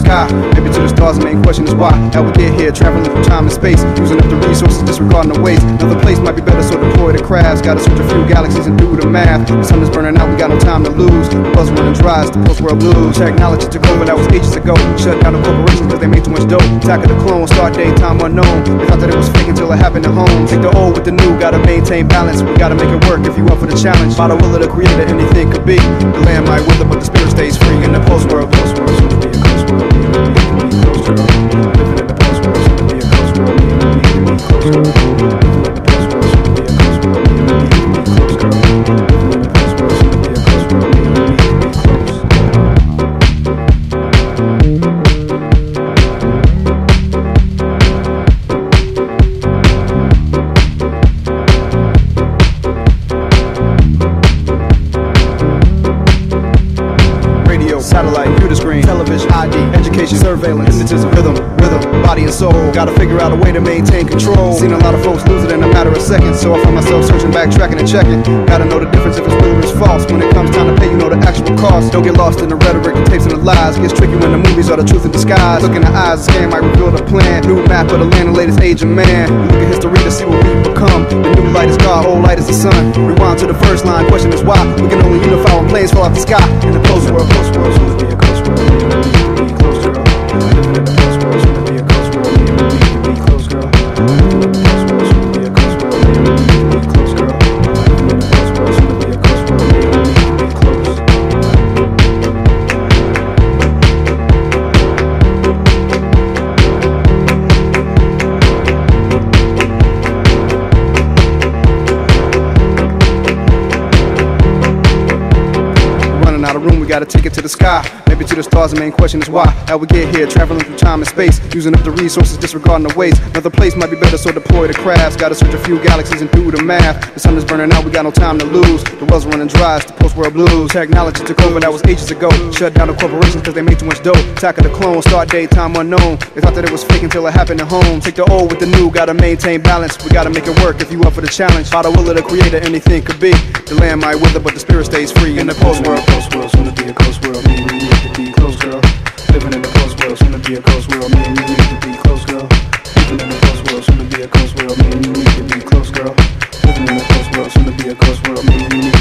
sky, maybe to the stars. The main question is why. How we get here, traveling through time and space, using up the resources, disregarding the waste. Another place might be better, so deploy the crafts. Gotta search a few galaxies and do the math. The sun is burning out, we got no time to lose. The buzz running dry, it's the post-world blues. Technology took over, that was ages ago. Shut down the corporations cause they made too much dope. Attack of the clone, start date, time unknown. They thought that it was fake until it happened at home. Take the old with the new, gotta maintain balance. We gotta make it work if you up for the challenge. By the will of the creator, anything could be. The land might wither, but the spirit stays free. In the post-world, post-world, soon to be a post-world. Living in the post-world, soon to be a post-world. Living in the post-world, soon to be a post-world. Living in the post-world, soon to be a post-world. Satellite, computer screen, television, ID, education, surveillance, hypnotism, rhythm, body and soul. Gotta figure out a way to maintain control. Seen a lot of folks lose it in a matter of seconds, so I find myself searching, backtracking and checking. Gotta know the difference if it's real or it's false. When it comes time to pay, you know the actual cost. Don't get lost in the rhetoric, the tapes and the lies. Gets tricky when the movies are the truth in disguise. Look in the eyes, the scam might reveal the plan. New map of the land, the latest age of man. Look at history to see what we've become. The new light is God, old light is the sun. Rewind to the first line, question is why. We can only unify when planes fall off the sky. In the post-world, post-world, soon to be a post-world. Be close, girl. Living in the post-world, soon to be a post-world. Be close, girl. Living in the post-world, soon to be a post-world. Be close, girl. Living in the post-world, soon to be a post-world. Be close. Running out of room, we gotta take it to the sky. Maybe to the stars, the main question is why. How we get here, traveling through time and space, using up the resources, disregarding the waste. Another place might be better, so deploy the crafts. Gotta search a few galaxies and do the math. The sun is burning out, we got no time to lose. The well's running dry, it's the post-world blues. Technology took over, that was ages ago. Shut down the corporations cause they made too much dough. Attack of the clone, start date, time unknown. They thought that it was fake until it happened at home. Take the old with the new, gotta maintain balance. We gotta make it work if you up for the challenge. By the will of the creator, anything could be. The land might wither, but the spirit stays free. In the post-world, post-world, soon to be a post-world. Me and you need to be close, girl. Living in the post-world, soon to be a close world. Me and you need to be close, girl. Living in the post-world, soon to be a close world. Me and you need to be close, girl. Living in the post-world, soon to be a close world. Me and you need